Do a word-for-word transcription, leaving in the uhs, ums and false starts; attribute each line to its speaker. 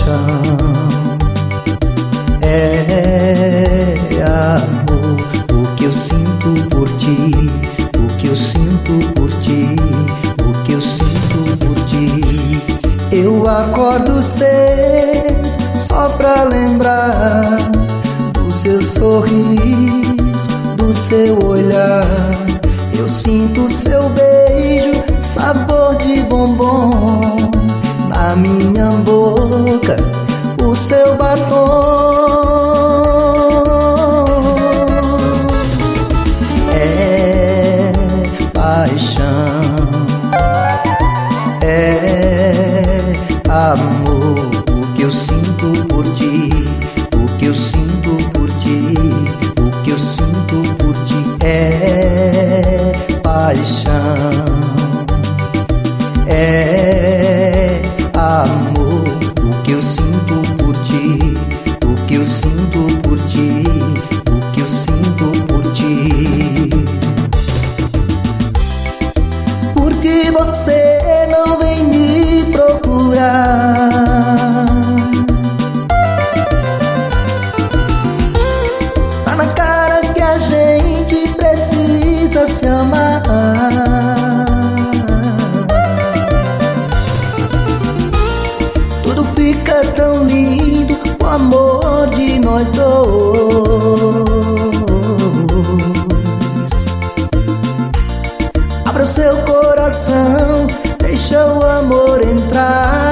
Speaker 1: paixão. É amor, o que eu sinto por ti, o que eu sinto por ti, o que eu sinto por ti. Eu acordo cedo só pra lembrar do seu sorriso, do seu olhar. Eu sinto seu beijo, sabor de bombom na minha boca, o seu batom. É paixão, é amor, o que eu sinto por ti, o que eu sinto por ti, o que eu sinto por ti. É paixão, é amor, o que eu sinto por ti, o que eu sinto por ti, o que eu sinto por ti. Por que você não vem me procurar? Tá na cara que a gente precisa se amar. Tudo fica tão lindo com o amor de nós dois. Abra o seu coração, deixa o amor entrar.